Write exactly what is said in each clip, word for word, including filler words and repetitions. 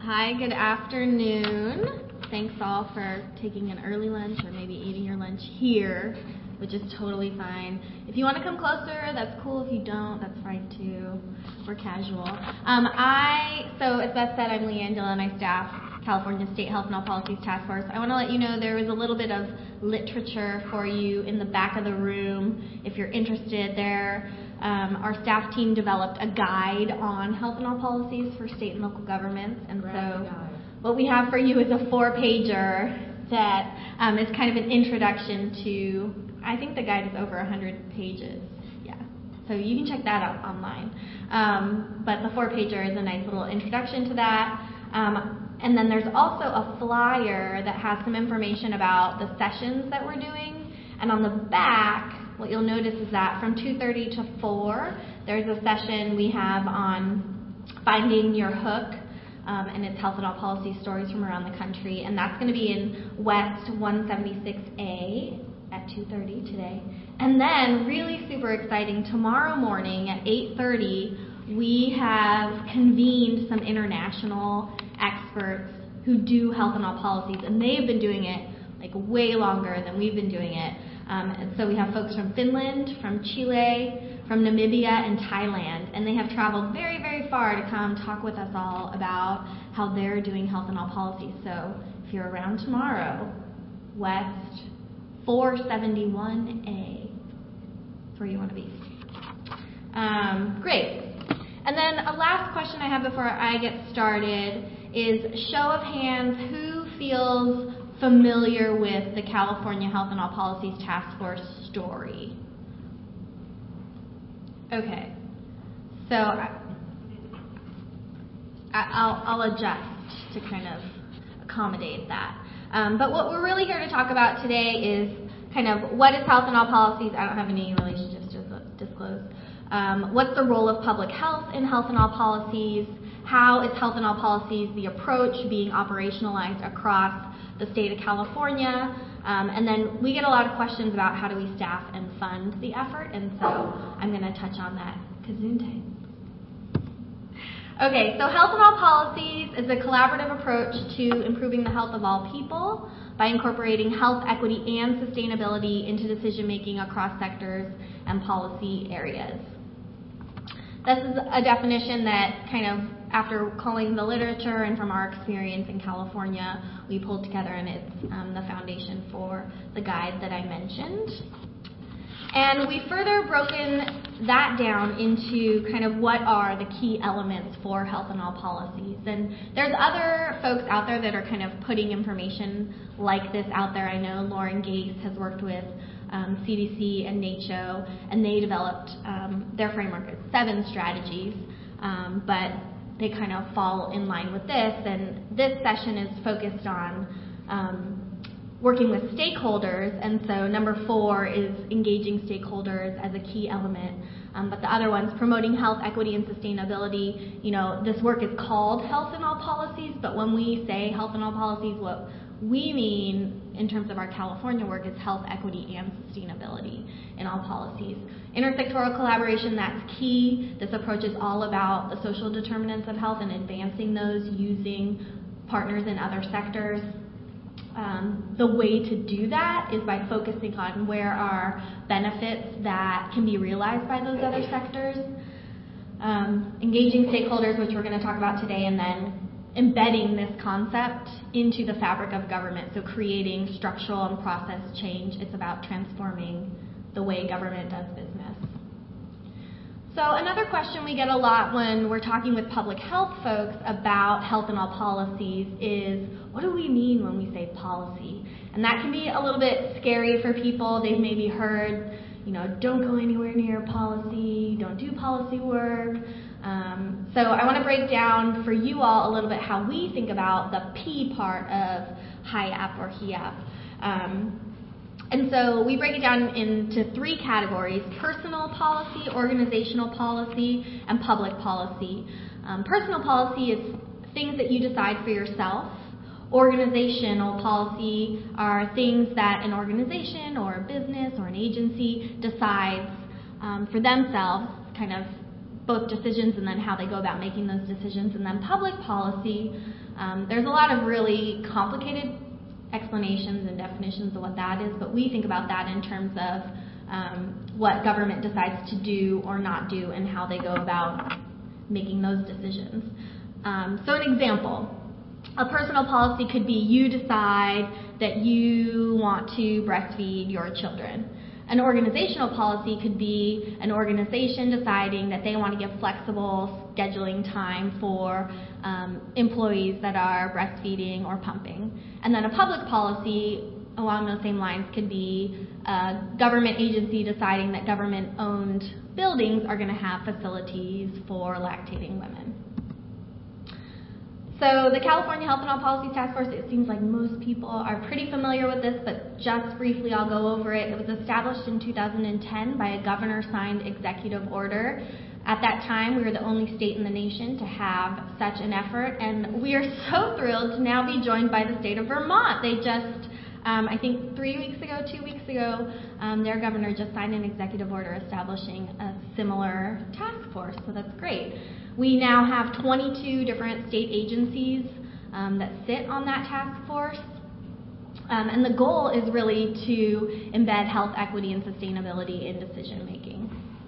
Hi, good afternoon. Thanks all for taking an early lunch or maybe eating your lunch here, which is totally fine. If you want to come closer, that's cool. If you don't, that's fine too. We're casual. Um, I, so as Beth said, I'm Leanne Dillon. I staff California State Health and All Policies Task Force. I want to let you know there was a little bit of literature for you in the back of the room if you're interested there. Um, our staff team developed a guide on health and all policies for state and local governments, and so what we have for you is a four-pager that um, is kind of an introduction to, I think the guide is over one hundred pages, yeah, so you can check that out online. Um, but the four-pager is a nice little introduction to that. Um, and then there's also a flyer that has some information about the sessions that we're doing, and on the back, what you'll notice is that from two thirty to four, there's a session we have on finding your hook, um, and it's health and all policy stories from around the country, and that's going to be in West one seventy-six A at two thirty today. And then, really super exciting, tomorrow morning at eight thirty, we have convened some international experts who do health and all policies, and they've been doing it like way longer than we've been doing it. Um, and so we have folks from Finland, from Chile, from Namibia, and Thailand, and they have traveled very, very far to come talk with us all about how they're doing health and all policies. So if you're around tomorrow, West four seventy-one A, that's where you want to be. Um, great. And then a last question I have before I get started is show of hands, who feels familiar with the California Health and All Policies Task Force story? Okay, so I, I'll, I'll adjust to kind of accommodate that. Um, but what we're really here to talk about today is kind of what is health and all policies. I don't have any relationships to disclose. Um, what's the role of public health in health and all policies? How is health and all policies, the approach, being operationalized across the state of California? Um, and then we get a lot of questions about how do we staff and fund the effort, and so I'm going to touch on that. Gesundheit. Okay, so health and all policies is a collaborative approach to improving the health of all people by incorporating health, equity, and sustainability into decision making across sectors and policy areas. This is a definition that kind of, after calling the literature and from our experience in California, we pulled together, and it's um, the foundation for the guide that I mentioned. And we further broken that down into kind of what are the key elements for health and all policies. And there's other folks out there that are kind of putting information like this out there. I know Lauren Gates has worked with um, C D C and NACCHO, and they developed um, their framework as seven strategies, um, but they kind of fall in line with this. And this session is focused on um, working with stakeholders, and so number four is engaging stakeholders as a key element. Um, but the other one's promoting health, equity, and sustainability. You know, this work is called Health and All Policies, but when we say health and all policies, what we mean in terms of our California work is health, equity, and sustainability in all policies. Intersectoral collaboration, that's key. This approach is all about the social determinants of health and advancing those using partners in other sectors. Um, the way to do that is by focusing on where are benefits that can be realized by those other sectors, um, engaging stakeholders, which we're going to talk about today, and then embedding this concept into the fabric of government, so creating structural and process change. It's about transforming the way government does business. So another question we get a lot when we're talking with public health folks about health and all policies is, what do we mean when we say policy? And that can be a little bit scary for people. They've maybe heard, you know, don't go anywhere near policy, don't do policy work. Um, so I want to break down for you all a little bit how we think about the P part of H I A P or H I A P. Um, And so we break it down into three categories: personal policy, organizational policy, and public policy. Um, personal policy is things that you decide for yourself. Organizational policy are things that an organization or a business or an agency decides um, for themselves, kind of both decisions and then how they go about making those decisions, and then public policy. Um, there's a lot of really complicated explanations and definitions of what that is, but we think about that in terms of um, what government decides to do or not do and how they go about making those decisions. Um, so an example, a personal policy could be you decide that you want to breastfeed your children. An organizational policy could be an organization deciding that they want to give flexible scheduling time for um, employees that are breastfeeding or pumping. And then a public policy along those same lines could be a government agency deciding that government-owned buildings are going to have facilities for lactating women. So the California Health and All Policies Task Force, it seems like most people are pretty familiar with this, but just briefly I'll go over it. It was established in two thousand ten by a governor-signed executive order. At that time, we were the only state in the nation to have such an effort, and we are so thrilled to now be joined by the state of Vermont. They just, um, I think three weeks ago, two weeks ago, um, their governor just signed an executive order establishing a similar task force, so that's great. We now have twenty-two different state agencies um, that sit on that task force. Um, and the goal is really to embed health equity and sustainability in decision making.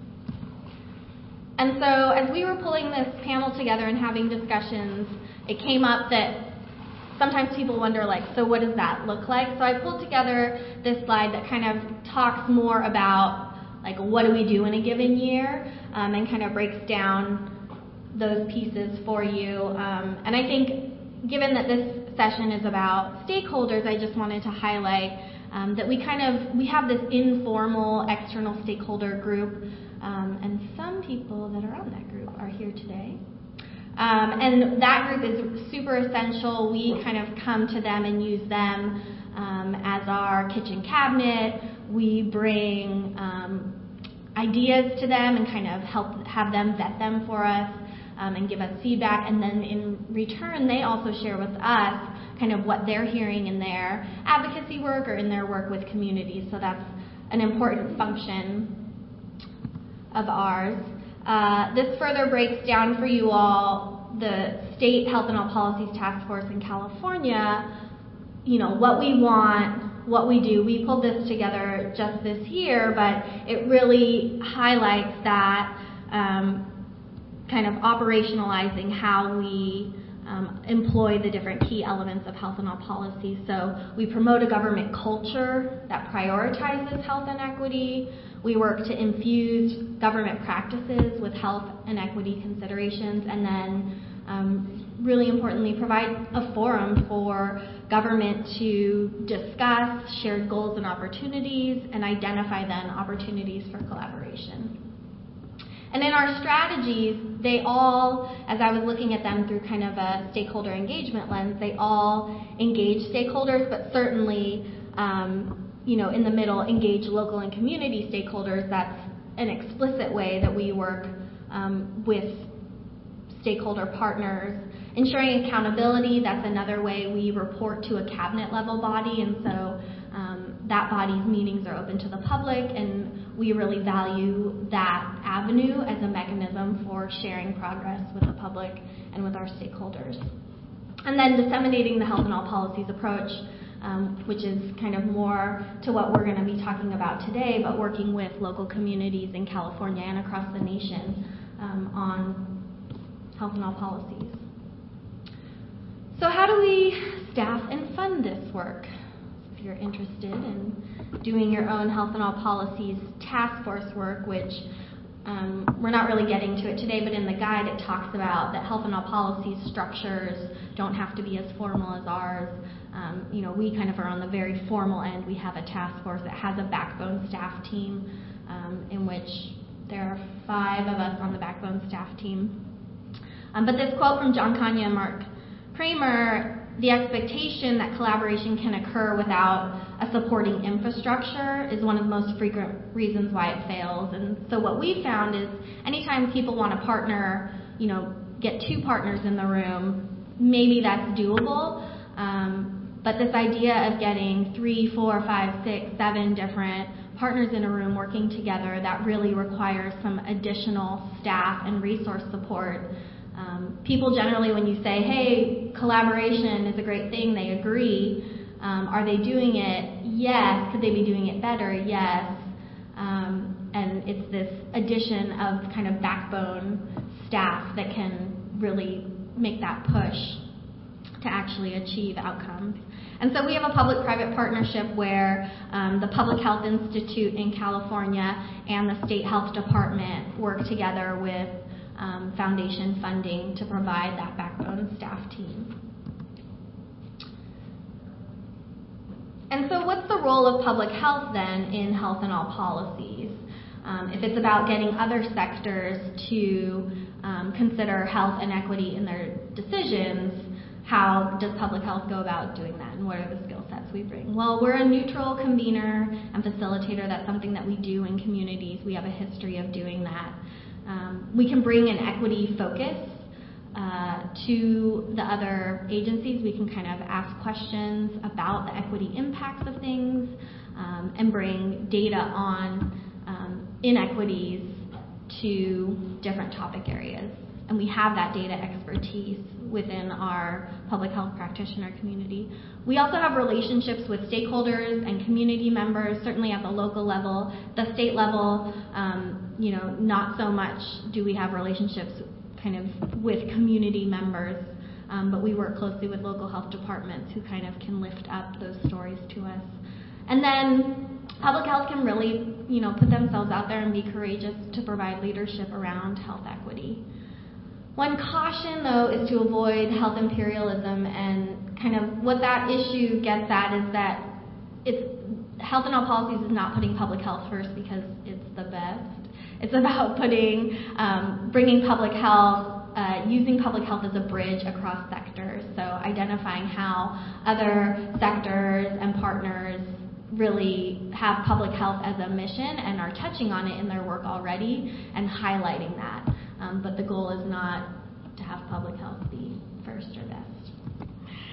And so as we were pulling this panel together and having discussions, it came up that sometimes people wonder, like, so what does that look like? So I pulled together this slide that kind of talks more about, like, what do we do in a given year, um, and kind of breaks down those pieces for you. Um, and I think given that this session is about stakeholders, I just wanted to highlight um, that we kind of, we have this informal external stakeholder group, um, and some people that are on that group are here today. Um, and that group is super essential. We kind of come to them and use them um, as our kitchen cabinet. We bring um, ideas to them and kind of help have them vet them for us. Um, and give us feedback, and then in return they also share with us kind of what they're hearing in their advocacy work or in their work with communities. So that's an important function of ours. Uh, this further breaks down for you all the State Health and All Policies Task Force in California, you know, what we want, what we do. We pulled this together just this year, but it really highlights that um, kind of operationalizing how we um, employ the different key elements of health and all policies. So we promote a government culture that prioritizes health and equity. We work to infuse government practices with health and equity considerations, and then um, really importantly, provide a forum for government to discuss shared goals and opportunities and identify then opportunities for collaboration. And in our strategies, they all, as I was looking at them through kind of a stakeholder engagement lens, they all engage stakeholders, but certainly, um, you know, in the middle, engage local and community stakeholders. That's an explicit way that we work um, with stakeholder partners. Ensuring accountability, that's another way we report to a cabinet level body, and so um, that body's meetings are open to the public, and we really value that avenue as a mechanism for sharing progress with the public and with our stakeholders. And then disseminating the health and all policies approach, um, which is kind of more to what we're going to be talking about today, but working with local communities in California and across the nation um, on health and all policies. So how do we staff and fund this work? If you're interested in doing your own health and all policies task force work, which um, we're not really getting to it today, but in the guide it talks about that health and all policies structures don't have to be as formal as ours. Um, you know, we kind of are on the very formal end. We have a task force that has a backbone staff team um, in which there are five of us on the backbone staff team. Um, but this quote from John Kanye and Mark Kramer, the expectation that collaboration can occur without a supporting infrastructure is one of the most frequent reasons why it fails. And so what we found is anytime people want to partner, you know, get two partners in the room, maybe that's doable. Um, but this idea of getting three, four, five, six, seven different partners in a room working together, that really requires some additional staff and resource support. Um, people generally, when you say, hey, collaboration is a great thing, they agree. Um, are they doing it? Yes. Could they be doing it better? Yes. Um, and it's this addition of kind of backbone staff that can really make that push to actually achieve outcomes. And so we have a public-private partnership where um, the Public Health Institute in California and the State Health Department work together with um, foundation funding to provide that backbone staff team. And so what's the role of public health then in health and all policies? Um, if it's about getting other sectors to um, consider health and equity in their decisions, how does public health go about doing that, and what are the skill sets we bring? Well, we're a neutral convener and facilitator. That's something that we do in communities. We have a history of doing that. Um, we can bring an equity focus uh, to the other agencies. We can kind of ask questions about the equity impacts of things um, and bring data on um, inequities to different topic areas. And we have that data expertise within our public health practitioner community. We also have relationships with stakeholders and community members, certainly at the local level. The state level, um, you know, not so much do we have relationships kind of with community members, um, but we work closely with local health departments who kind of can lift up those stories to us. And then public health can really, you know, put themselves out there and be courageous to provide leadership around health equity. One caution, though, is to avoid health imperialism, and kind of what that issue gets at is that it's health and all policies is not putting public health first because it's the best. It's about putting, um, bringing public health, uh, using public health as a bridge across sectors. So identifying how other sectors and partners really have public health as a mission and are touching on it in their work already and highlighting that. Um, but the goal is not to have public health be first or best.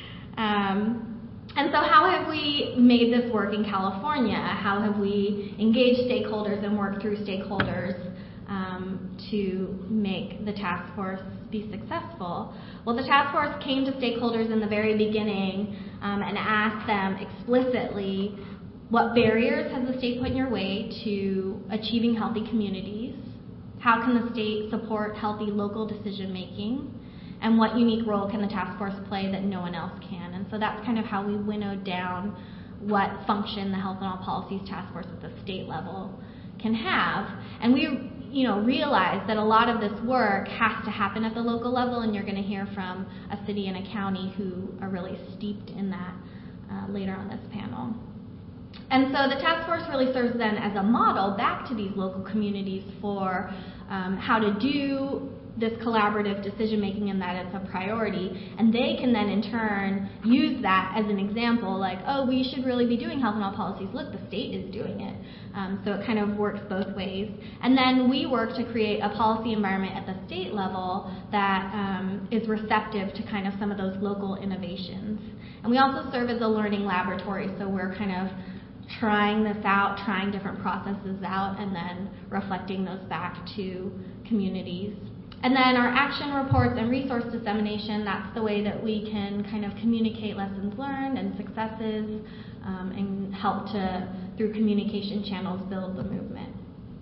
Um, and so how have we made this work in California? How have we engaged stakeholders and worked through stakeholders um, to make the task force be successful? Well, the task force came to stakeholders in the very beginning um, and asked them explicitly, what barriers has the state put in your way to achieving healthy communities? How can the state support healthy local decision making? And what unique role can the task force play that no one else can? And so that's kind of how we winnowed down what function the Health and All Policies Task Force at the state level can have. And we, you know, realized that a lot of this work has to happen at the local level, and you're going to hear from a city and a county who are really steeped in that uh, later on this panel. And so the task force really serves then as a model back to these local communities for um, how to do this collaborative decision making and that it's a priority. And they can then in turn use that as an example, like, oh, we should really be doing health and all policies. Look, the state is doing it. Um, so it kind of works both ways. And then we work to create a policy environment at the state level that um, is receptive to kind of some of those local innovations. And we also serve as a learning laboratory, so we're kind of trying this out, trying different processes out, and then reflecting those back to communities. And then our action reports and resource dissemination, that's the way that we can kind of communicate lessons learned and successes um, and help to, through communication channels, build the movement.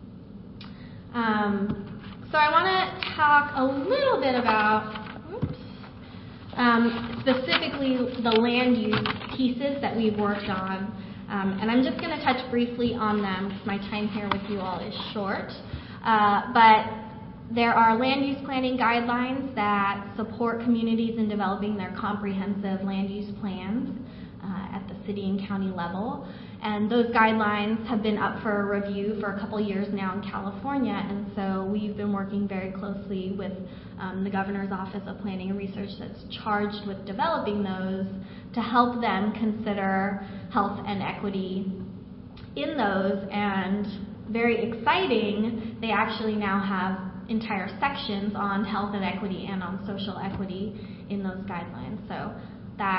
Um, so I want to talk a little bit about, oops, um, specifically the land use pieces that we've worked on. Um, and I'm just going to touch briefly on them because my time here with you all is short. Uh, but there are land use planning guidelines that support communities in developing their comprehensive land use plans uh, at the city and county level. And those guidelines have been up for a review for a couple years now in California, and so we've been working very closely with um, the Governor's Office of Planning and Research that's charged with developing those to help them consider health and equity in those. And very exciting, they actually now have entire sections on health and equity and on social equity in those guidelines. So that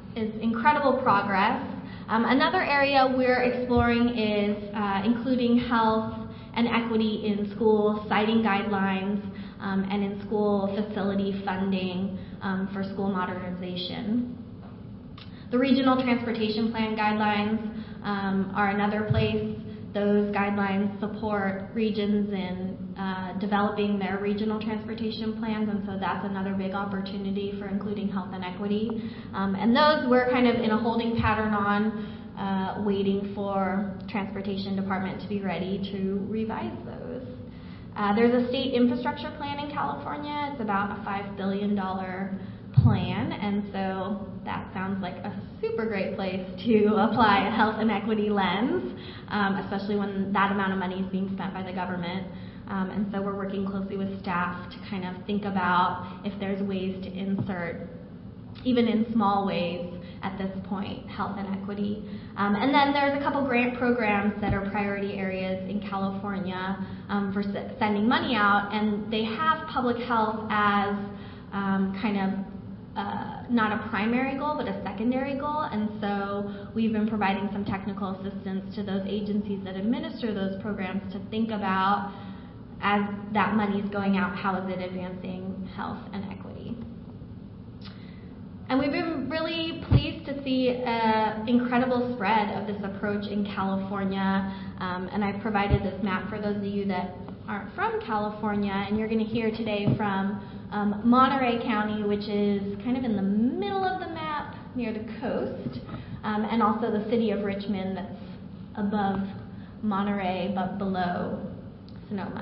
is incredible progress. Um, another area we're exploring is uh, including health and equity in school siting guidelines um, and in school facility funding um, for school modernization. The regional transportation plan guidelines um, are another place. Those guidelines support regions in uh, developing their regional transportation plans, and so that's another big opportunity for including health and equity. Um, and those we're kind of in a holding pattern on, uh, waiting for Transportation Department to be ready to revise those. Uh, there's a state infrastructure plan in California. It's about a five billion dollars plan, and so that sounds like a super great place to apply a health and equity lens, um, especially when that amount of money is being spent by the government. Um, and so we're working closely with staff to kind of think about if there's ways to insert, even in small ways at this point, health and equity. Um, and then there's a couple grant programs that are priority areas in California um, for s- sending money out, and they have public health as um, kind of Uh, not a primary goal, but a secondary goal, and so we've been providing some technical assistance to those agencies that administer those programs to think about, as that money is going out, how is it advancing health and equity. And we've been really pleased to see an incredible spread of this approach in California, um, and I've provided this map for those of you that aren't from California, and you're going to hear today from Um, Monterey County, which is kind of in the middle of the map near the coast, um, and also the city of Richmond that's above Monterey but below Sonoma.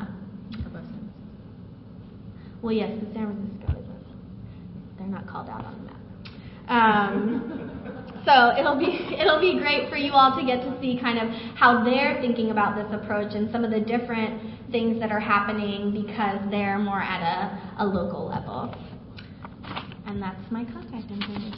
Well, yes, but San Francisco is. They're not called out on the map. Um, so it'll be it'll be great for you all to get to see kind of how they're thinking about this approach and some of the different things that are happening because they're more at a, a local level. And that's my contact information.